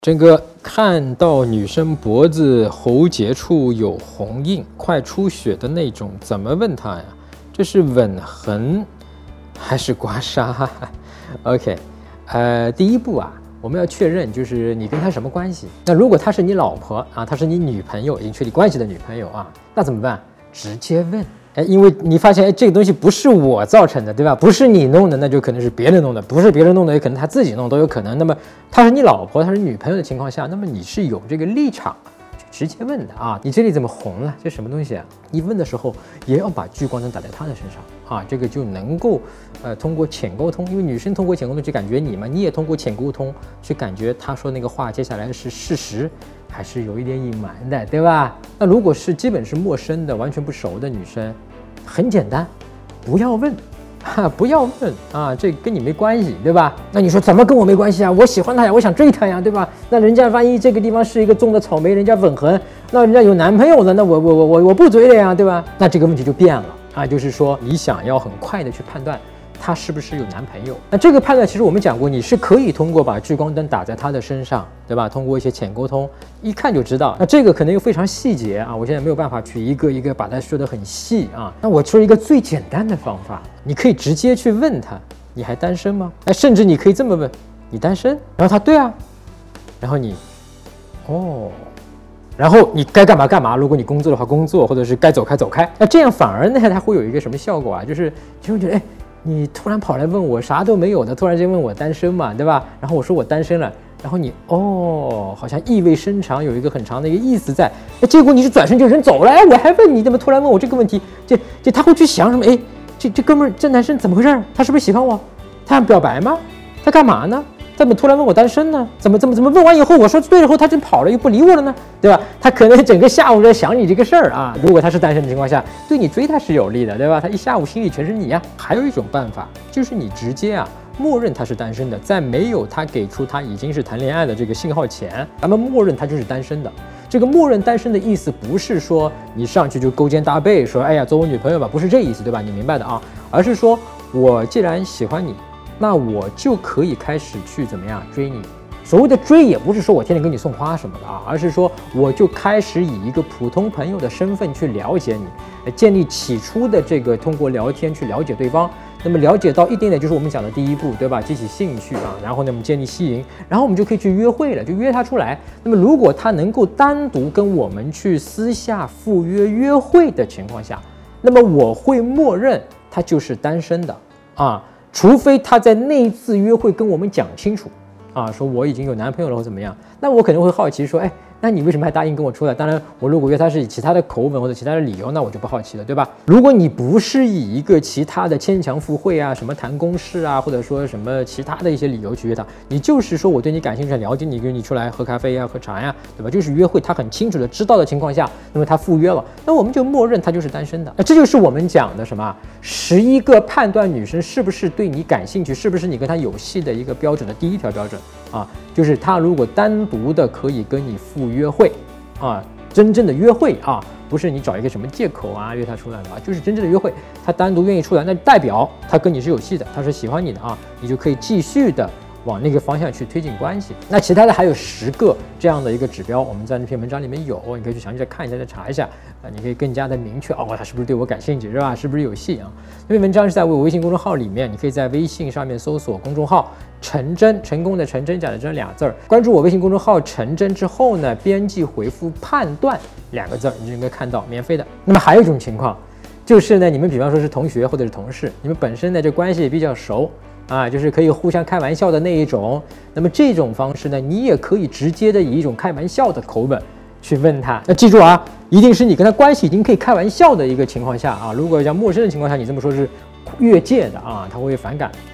这个看到女生脖子喉结处有红印，快出血的那种，怎么问她呀？这是吻痕还是刮痧？OK， 第一步啊，我们要确认就是你跟她什么关系。那如果她是你老婆啊，她是你女朋友，已经确立关系的女朋友啊，那怎么办？直接问。因为你发现这个东西不是我造成的，对吧？不是你弄的，那就可能是别人弄的；不是别人弄的，也可能他自己弄都有可能。那么她是你老婆，她是女朋友的情况下，那么你是有这个立场去直接问的啊。你这里怎么红了？这什么东西啊？你问的时候也要把聚光灯打在她的身上啊，这个就能够通过浅沟通，因为女生通过浅沟通去感觉你嘛，你也通过浅沟通去感觉她说那个话接下来是事实还是有一点隐瞒的，对吧？那如果是基本是陌生的、完全不熟的女生，很简单，不要问，不要问啊，这跟你没关系，对吧？那你说怎么跟我没关系啊？我喜欢他呀，我想追他呀，对吧？那人家万一这个地方是一个种的草莓，人家吻痕，那人家有男朋友了，那我不追了呀，对吧？那这个问题就变了啊，就是说你想要很快的去判断她是不是有男朋友。那这个判断其实我们讲过，你是可以通过把聚光灯打在她的身上，对吧？通过一些浅沟通，一看就知道。那这个可能又非常细节啊，我现在没有办法去一个一个把它说得很细啊。那我说一个最简单的方法，你可以直接去问她，你还单身吗？甚至你可以这么问，你单身？然后她对啊，然后你哦。然后你该干嘛干嘛，如果你工作的话工作，或者是该走开走开。那这样反而呢，它会有一个什么效果啊？就是就会觉得你突然跑来问我啥都没有的，突然间问我单身嘛，对吧？然后我说我单身了，然后你好像意味深长，有一个很长的一个意思在。结果你是转身就人走了，我还问你怎么突然问我这个问题？这他会去想什么？这哥们儿这男生怎么回事？他是不是喜欢我？他想表白吗？他干嘛呢？怎么突然问我单身呢？怎么问完以后我说对了后他真跑了又不理我了呢？对吧？他可能整个下午在想你这个事儿啊。如果他是单身的情况下，对你追他是有利的，对吧？他一下午心里全是你啊。还有一种办法就是你直接默认他是单身的，在没有他给出他已经是谈恋爱的这个信号前，咱们默认他就是单身的。这个默认单身的意思不是说你上去就勾肩搭背说哎呀做我女朋友吧，不是这意思，对吧？你明白的啊，而是说我既然喜欢你，那我就可以开始去怎么样追你。所谓的追也不是说我天天给你送花什么的啊，而是说我就开始以一个普通朋友的身份去了解你，建立起初的这个通过聊天去了解对方。那么了解到一点点就是我们讲的第一步，对吧？激起兴趣啊，然后呢我们建立吸引，然后我们就可以去约会了，就约他出来。那么如果他能够单独跟我们去私下赴约约会的情况下，那么我会默认他就是单身的啊。除非他在那一次约会跟我们讲清楚啊，说我已经有男朋友了或怎么样，那我可能会好奇说，那你为什么还答应跟我出来？当然，我如果约他是以其他的口吻或者其他的理由，那我就不好奇了，对吧？如果你不是以一个其他的牵强附会啊，什么谈公事啊，或者说什么其他的一些理由去约他，你就是说我对你感兴趣，了解你，跟你出来喝咖啡呀、喝茶呀，对吧？就是约会，他很清楚的知道的情况下，那么他赴约了，那我们就默认他就是单身的。那这就是我们讲的什么11个判断女生是不是对你感兴趣，是不是你跟她有戏的一个标准的第一条标准啊，就是她如果单独的可以跟你赴约会啊，真正的约会啊，不是你找一个什么借口啊约她出来的啊，就是真正的约会，她单独愿意出来，那代表她跟你是有戏的，她是喜欢你的啊，你就可以继续的往那个方向去推进关系。那其他的还有10个这样的一个指标，我们在那篇文章里面有，你可以去详细的看一下，再查一下啊，你可以更加的明确他是不是对我感兴趣，是吧？是不是有戏啊？这篇文章是在我微信公众号里面，你可以在微信上面搜索公众号陈真，成功的陈，真假的真2字，关注我微信公众号陈真之后呢，编辑回复判断2个字，你就能够看到，免费的。那么还有一种情况就是呢，你们比方说是同学或者是同事，你们本身呢这关系也比较熟啊，就是可以互相开玩笑的那一种。那么这种方式呢，你也可以直接的以一种开玩笑的口吻去问他。那记住啊，一定是你跟他关系已经可以开玩笑的一个情况下啊，如果像陌生的情况下，你这么说是越界的啊，他会反感。